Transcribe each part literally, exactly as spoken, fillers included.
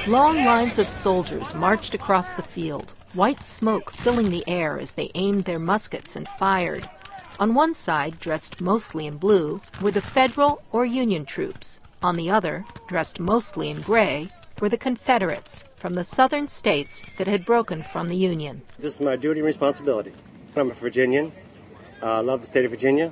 Long lines of soldiers marched across the field, white smoke filling the air as they aimed their muskets and fired. On one side, dressed mostly in blue, were the Federal or Union troops. On the other, dressed mostly in gray, were the Confederates from the southern states that had broken from the Union. This is my duty and responsibility. I'm a Virginian. I uh, love the state of Virginia,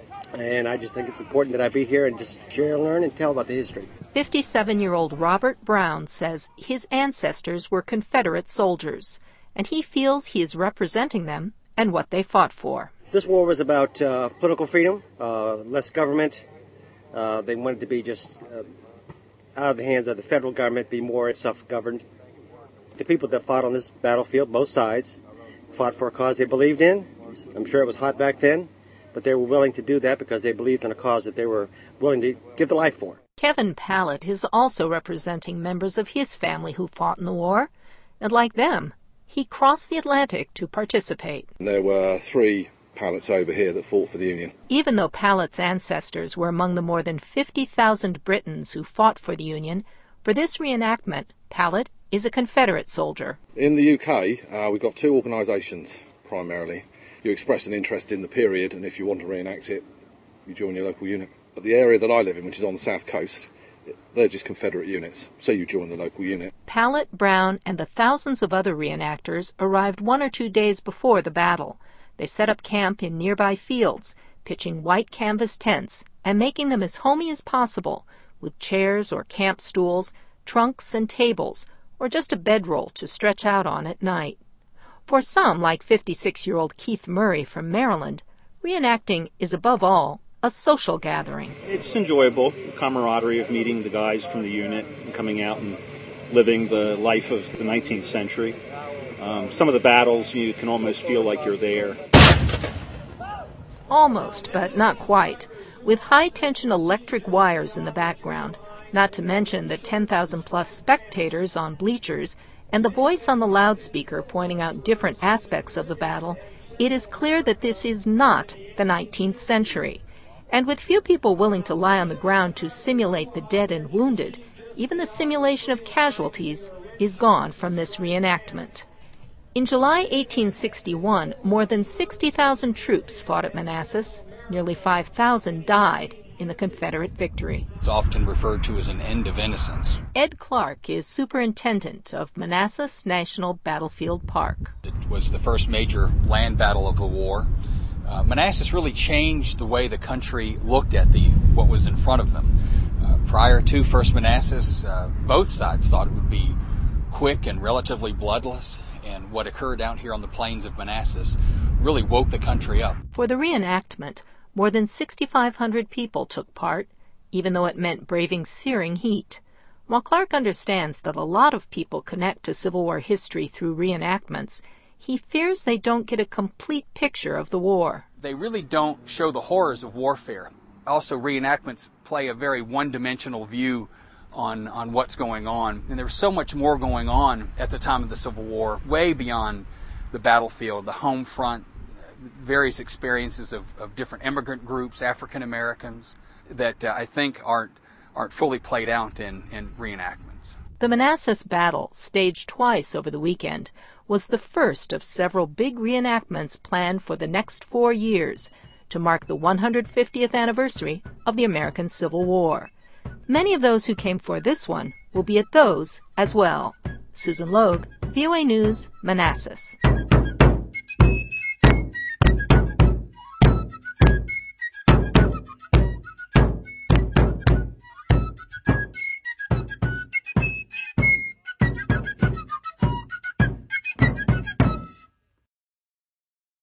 and I just think it's important that I be here and just share and learn and tell about the history. fifty-seven-year-old Robert Brown says his ancestors were Confederate soldiers, and he feels he is representing them and what they fought for. This war was about uh, political freedom, uh, less government. Uh, they wanted to be just uh, out of the hands of the federal government, be more self-governed. The people that fought on this battlefield, both sides, fought for a cause they believed in. I'm sure it was hot back then, but they were willing to do that because they believed in a cause that they were willing to give their life for. Kevin Pallett is also representing members of his family who fought in the war, and like them, he crossed the Atlantic to participate. There were three Pallets over here that fought for the Union. Even though Pallett's ancestors were among the more than fifty thousand Britons who fought for the Union, for this reenactment, Pallett is a Confederate soldier. In the U K, uh, we've got two organisations, primarily. You express an interest in the period, and if you want to reenact it, you join your local unit. But the area that I live in, which is on the south coast, they're just Confederate units, so you join the local unit. Pallett, Brown, and the thousands of other reenactors arrived one or two days before the battle. They set up camp in nearby fields, pitching white canvas tents and making them as homey as possible, with chairs or camp stools, trunks and tables, or just a bedroll to stretch out on at night. For some, like fifty-six-year-old Keith Murray from Maryland, reenacting is above all a social gathering. It's enjoyable, the camaraderie of meeting the guys from the unit and coming out and living the life of the nineteenth century. Um, some of the battles, you can almost feel like you're there. Almost, but not quite, with high-tension electric wires in the background, not to mention the ten thousand plus spectators on bleachers and the voice on the loudspeaker pointing out different aspects of the battle. It is clear that this is not the nineteenth century. And with few people willing to lie on the ground to simulate the dead and wounded, even the simulation of casualties is gone from this reenactment. In July eighteen sixty-one, more than sixty thousand troops fought at Manassas. Nearly five thousand died in the Confederate victory. It's often referred to as an end of innocence. Ed Clark is superintendent of Manassas National Battlefield Park. It was the first major land battle of the war. Uh, Manassas really changed the way the country looked at the what was in front of them. Uh, prior to First Manassas, uh, both sides thought it would be quick and relatively bloodless, and what occurred out here on the plains of Manassas really woke the country up. For the reenactment, more than sixty-five hundred people took part, even though it meant braving searing heat. While Clark understands that a lot of people connect to Civil War history through reenactments, he fears they don't get a complete picture of the war. They really don't show the horrors of warfare. Also, reenactments play a very one-dimensional view on, on what's going on. And there was so much more going on at the time of the Civil War, way beyond the battlefield, the home front, various experiences of, of different immigrant groups, African Americans, that uh, I think aren't, aren't fully played out in, in reenactments. The Manassas Battle, staged twice over the weekend, was the first of several big reenactments planned for the next four years to mark the one hundred fiftieth anniversary of the American Civil War. Many of those who came for this one will be at those as well. Susan Logue, V O A News, Manassas.